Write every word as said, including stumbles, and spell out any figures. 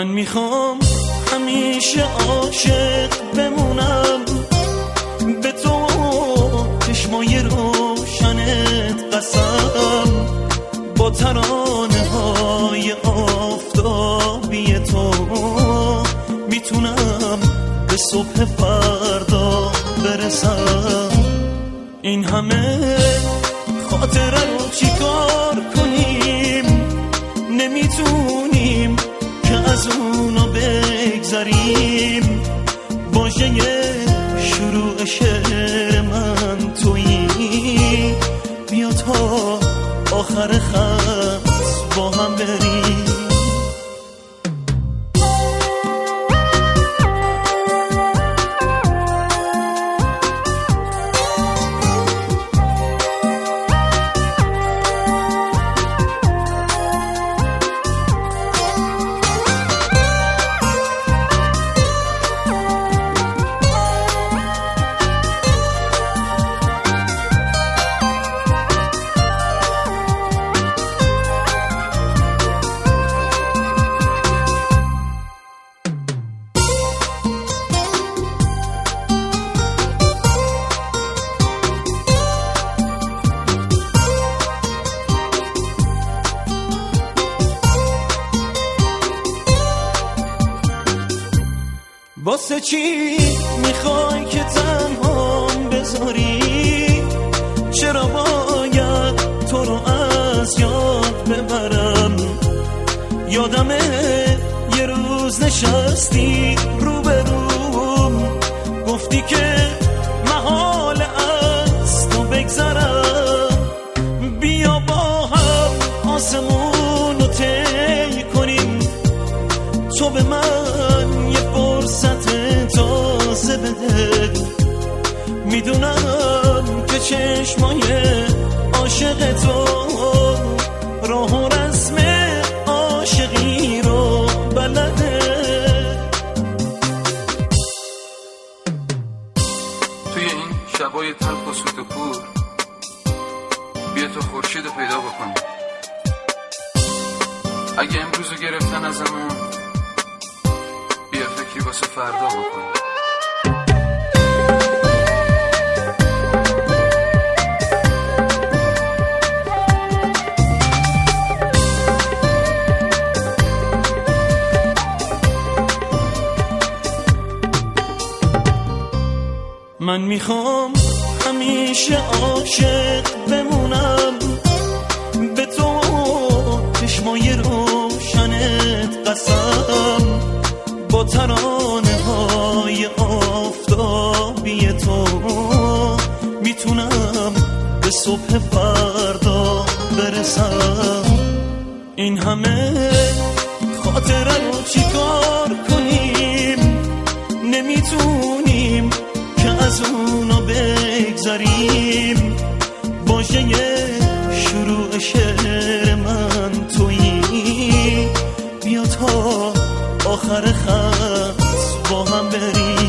من میخوام همیشه عاشق بمونم به تو، چشمای روشنت قسم، با ترانه های آفتابی تو میتونم به صبح فردا برسم. این همه خاطره رو چیکار کنیم؟ نمیتونیم که از اونا بگذریم. واژه شروع شعر من تویی، بیا تا آخر خط با هم بریم. واسه چی میخوای که تنهام بذاری؟ چرا باید تو رو از یاد ببرم؟ یادمه یه روز نشستی روبروم، گفتی که محال از تو بگذرم. بیا با هم آسمون رو طی کنیم، تو به من یه فرصت تازه بده. میدونم که چشمای عاشق تو راه و رسم عاشقی رو بلده. توی این شبای تلخ و سوت و کور بیا تو خورشید رو پیدا بکن. اگه امروزو گرفتن ازمون، بیا فکری واسه فردا بکن. من میخوام همیشه عاشق بمونم به تو، چشمای روشنت قسم، با ترانه های آفتابی تو میتونم به صبح فردا برسم. این همه خاطره رو چیکار کنیم؟ نمیتونیم که از اونا بگذریم. واژه شروع شعر من تویی، بیا تا آخر خط با هم بریم.